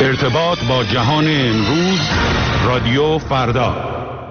ارتباط با جهان امروز، رادیو فردا.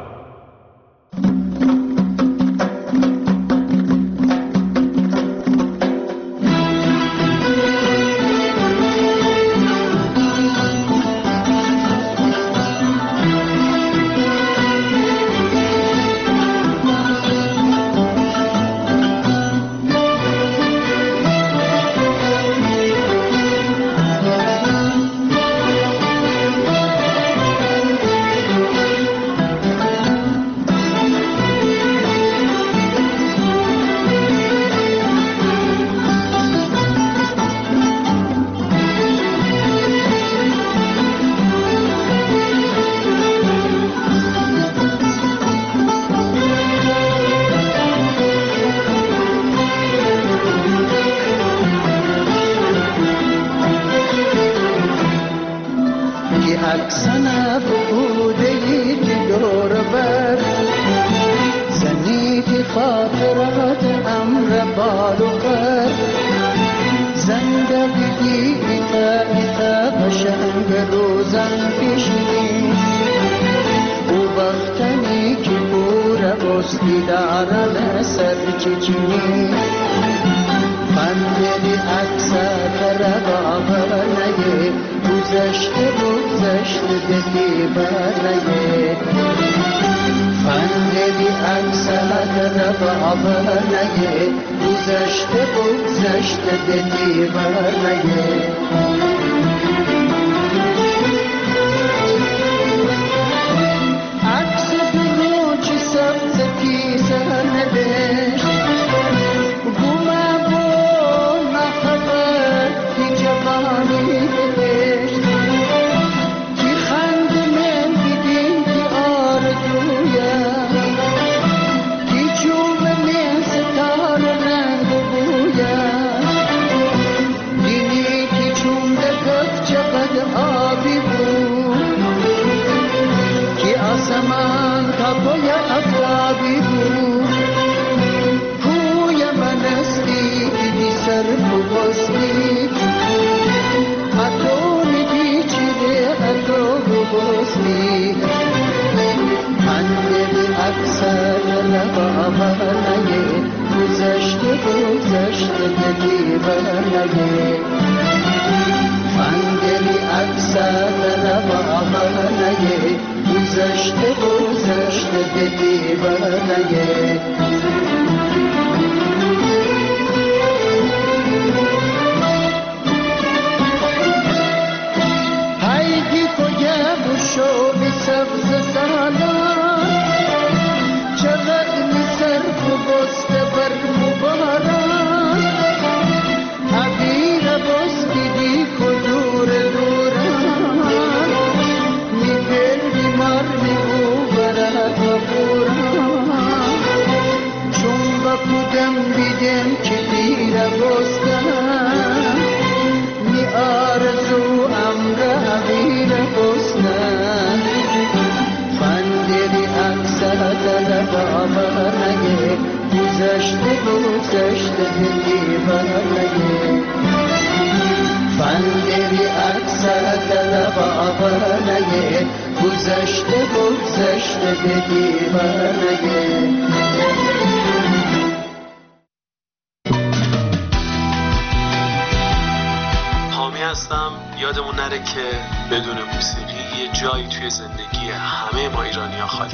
یادمون نره که بدون موسیقی یه جایی توی زندگی همه ما ایرانی‌ها خالی.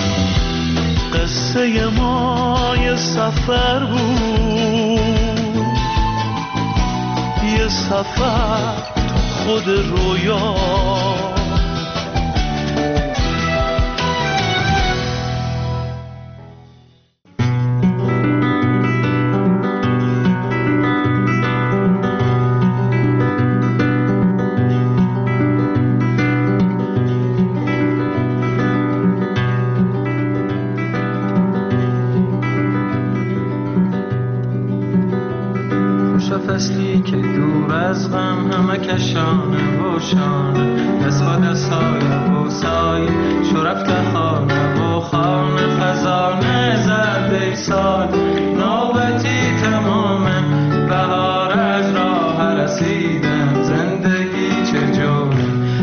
قصه ما یه سفر بود، یه سفر تو خود رویا، فصلی که دور از غم همه کشانه و شانه دست با دست های بوسایی شو رفته خانه و خانه خزانه زرده سال نوبتی تمامه بهار از راه رسیدن زندگی چه جوره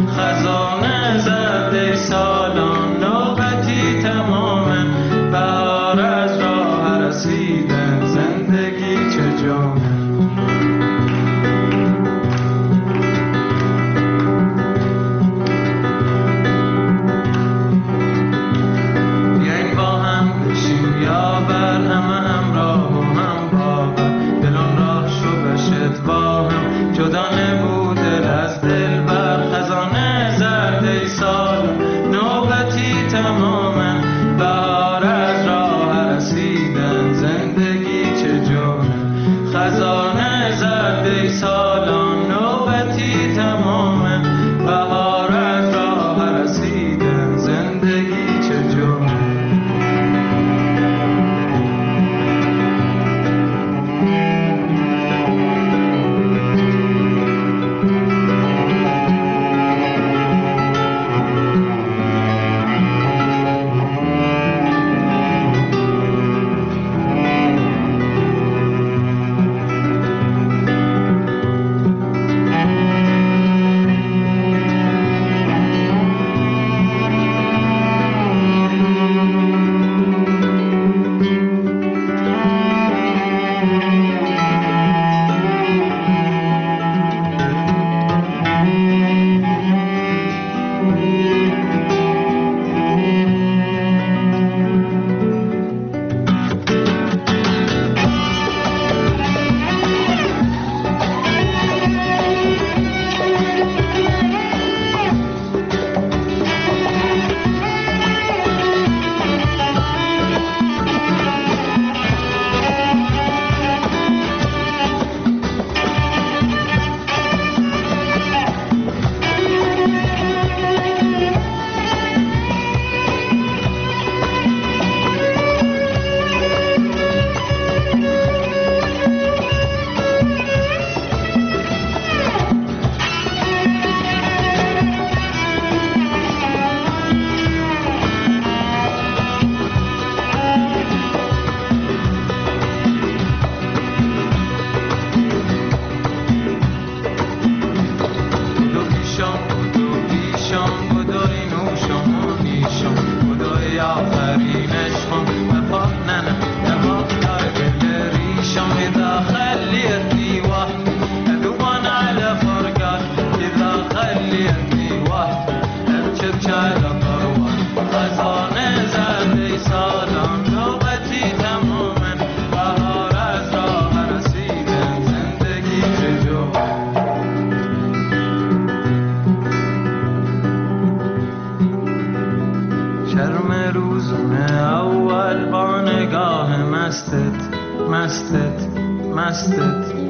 مستت.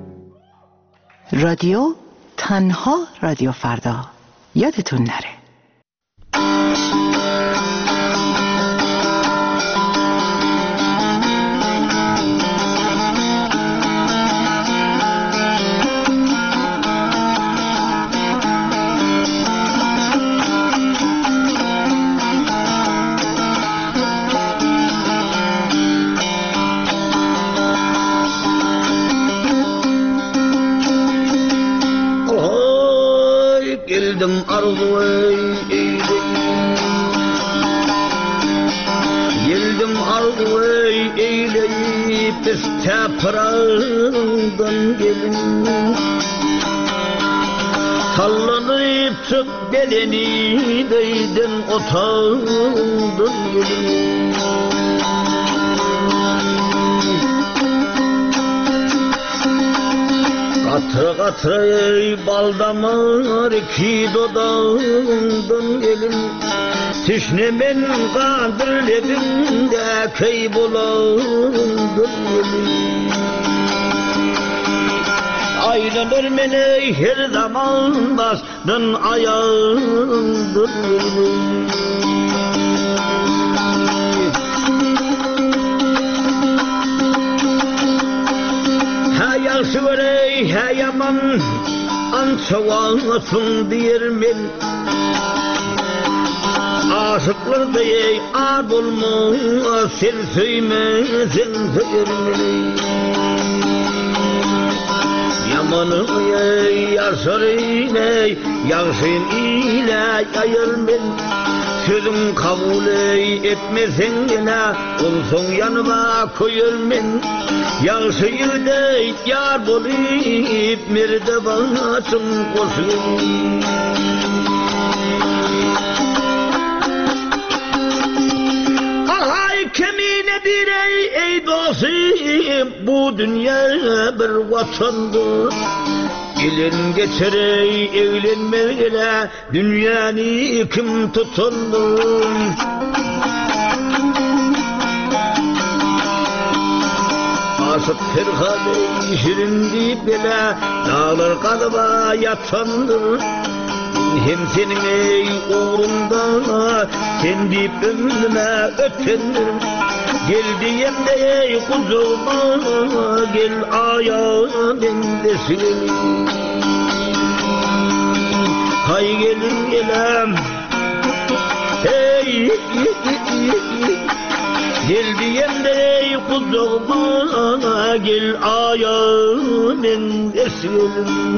رادیو تنها رادیو فردا، یادتون نره. Yıldım arzuy eyleyip isteprandan gelin, sallanıp çık beleni değdin otağından gelin. Katra katra bal damar iki dodağından gelin, tişnemin kandırlebimde kaybolandan gelin. Aylanır mene her zaman bastın ayağından gelin. Süverey heyaman ançavansın diyermin, aşıklar deyey ad olmaz sen söymezsen söyermin. Yamanı ey yaşarın ey yağşın ile yayırmin, sözüm kabul etmesen yine olsun yanıma koyurmin. Yağşıyı dey yar bolayıp merde bağışın koşun. Ahay kemine direy ey dostum, bu dünya bir vatandır. Gelin geçerey evlenmeyle dünyanı kim tutundur? Aşık Ferhane şirin deyip bile dağlar kadıma yatandır. Hem senin ey uğrunda sen deyip ömrüme ötendir. Gel diyem de ey kuzuma gel ayağın endesin. Hay gelin gelem hey gel diyem de ey kuzuma gel ayağın endesin.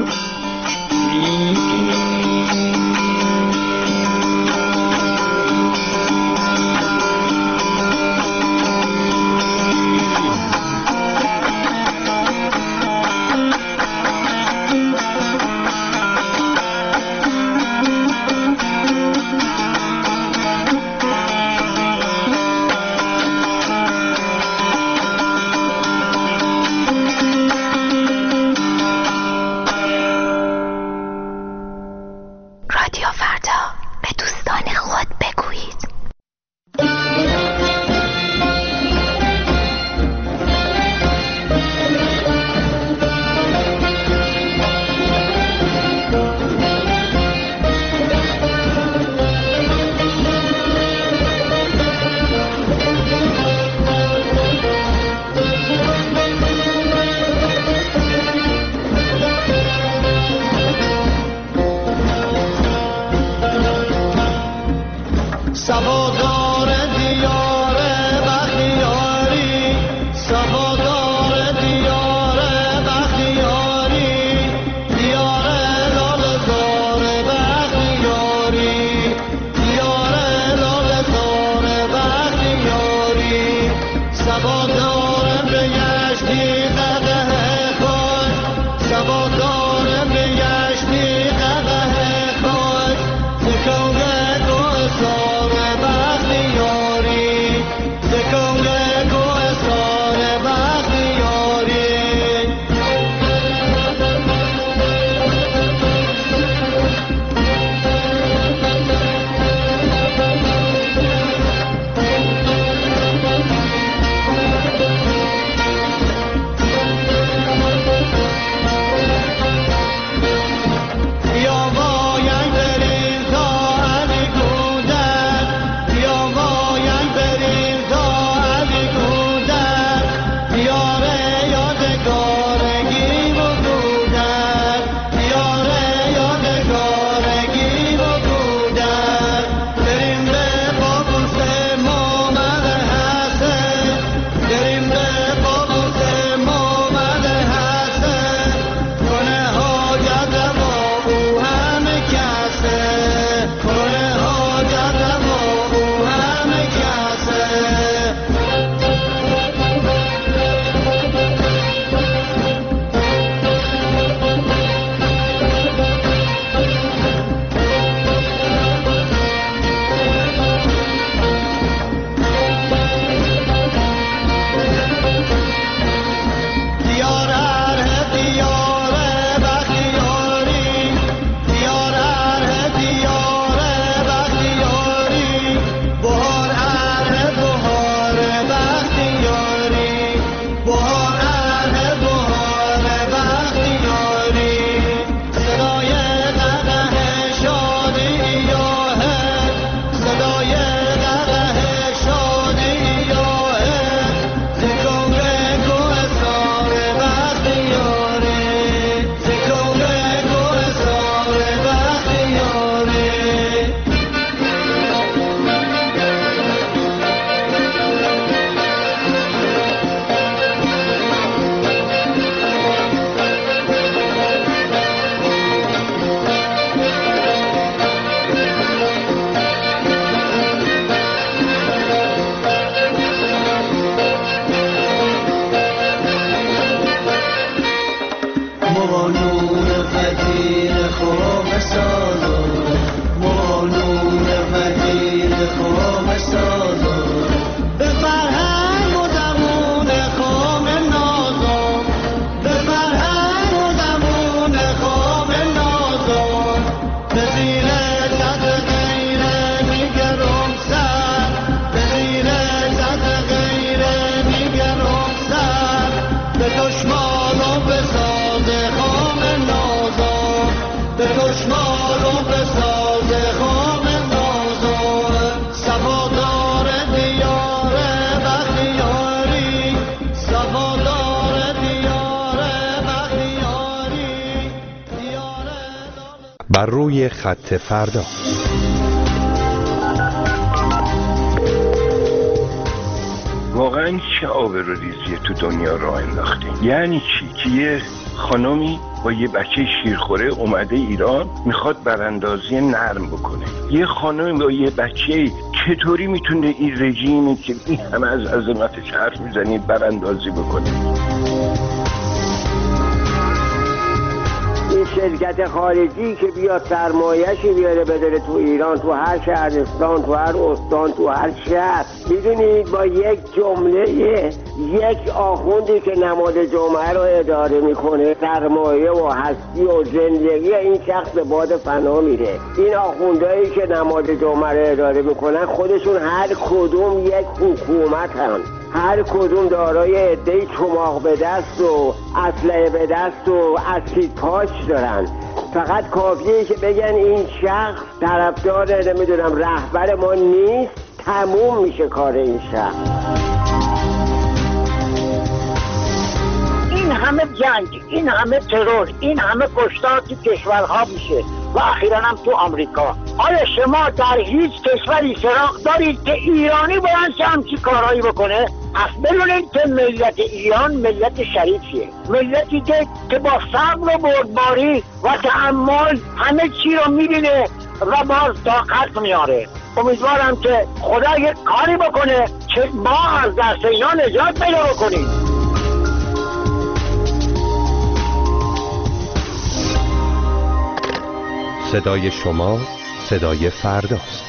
بر روی خط فردا. واقعا چه آبروریزی تو دنیا راه انداختیم؟ یعنی چی؟ که یه خانمی با یه بچه شیرخوره اومده ایران میخواد براندازی نرم بکنه. یه خانمی با یه بچه چطوری میتونه این رژیمی که این همه از عظمتش حرف میزنید براندازی بکنه؟ این شرکت خارجی که بیاد سرمایه‌شی بیاره بداره تو ایران، تو هر شهرستان، تو هر استان، تو هر شهر، میدونید با یک جمله یک آخوندی که نماد جمعه رو اداره میکنه، سرمایه و هستی و زندگی این شخص به باد فنا میره. این آخوندهایی که نماد جمعه رو اداره میکنن خودشون هر کدوم یک حکومت هم، هر کدوم دارای عده‌ای چماق به دست و اسلحه به دست و اسید پاچ دارن. فقط کافیه که بگن این شخص طرفدار نمیدونم رهبر ما نیست، تموم میشه کار این شخص. این همه جنگ، این همه ترور، این همه کشتار تو کشورها میشه و اخیراً هم تو آمریکا. آیا شما در هیچ کشوری سراغ دارید که ایرانی باید همچین کارهایی بکنه؟ پس بدونید که ملت ایران ملت شریفیه، ملتی که با صبر و بردباری و تحمل همه چی رو میبینه و باز طاقت میاره. امیدوارم که خدا یک کاری بکنه که ما از دست اینا نجات پیدا بکنیم. صدای شما صدای فرداست.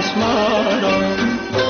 چشمارم.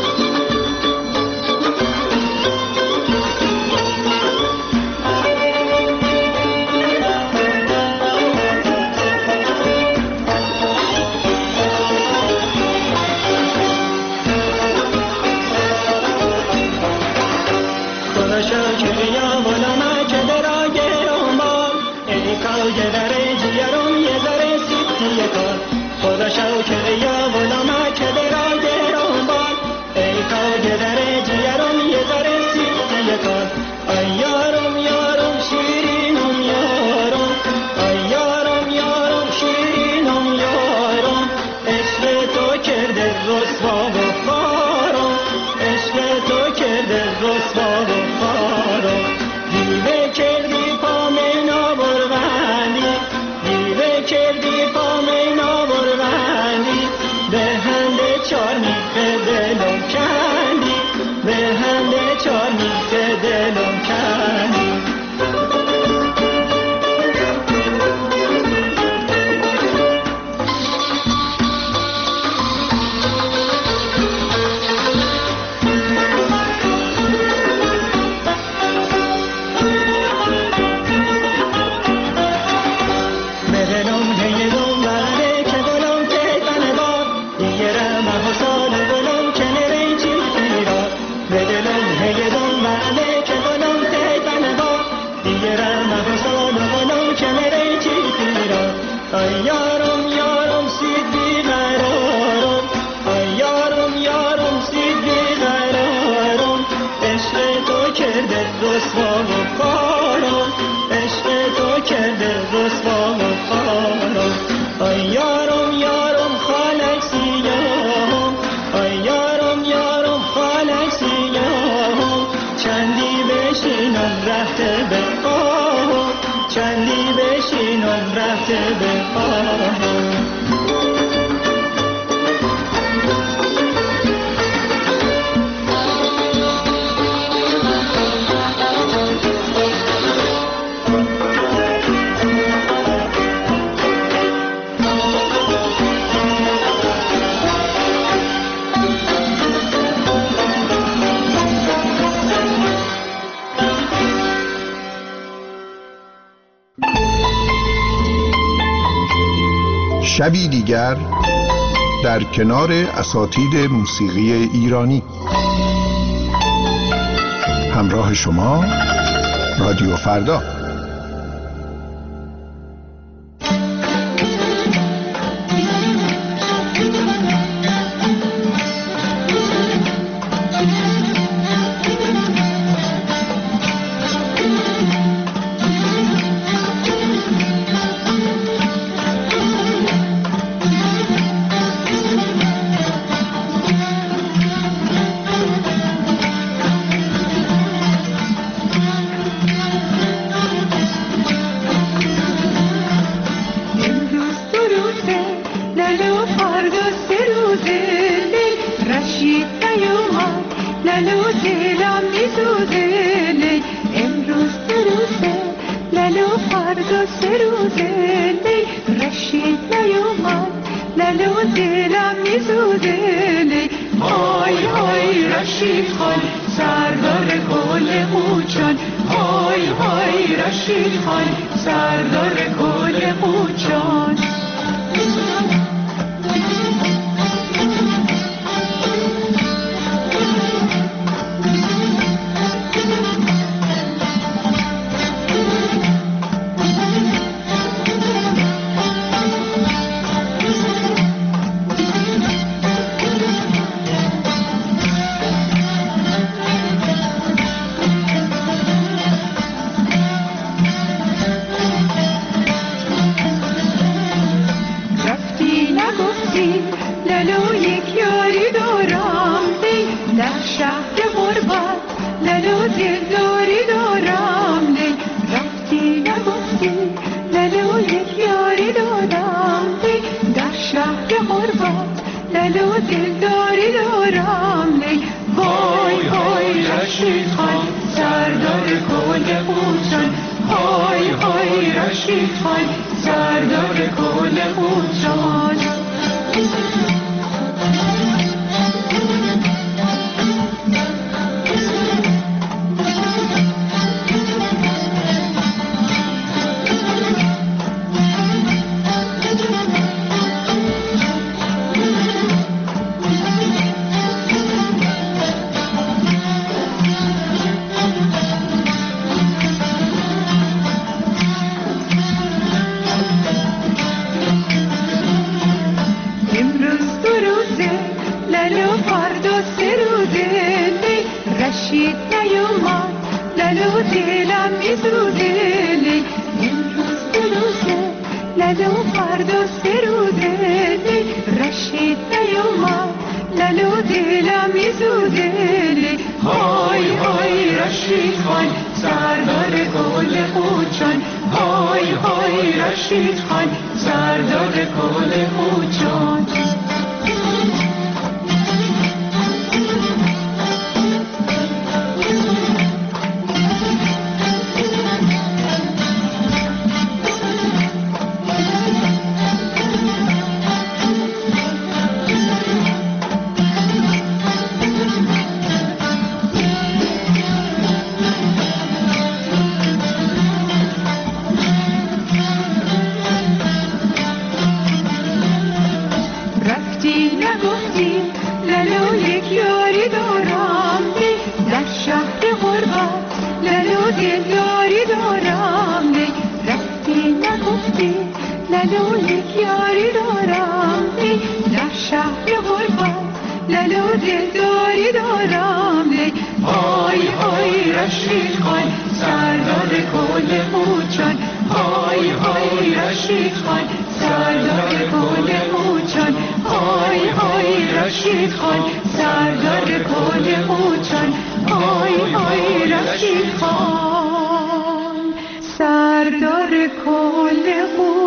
شبی دیگر در کنار اساتید موسیقی ایرانی. همراه شما رادیو فردا. سردار کل قوچان لالو دلم میسوزه امروز دو روزه لالو فردا سه روزه رشید نیومد لالو دلم میسوزه های های رشید خان سردار گل قوچان های های رشید خان سردار گل قوچان سردار کل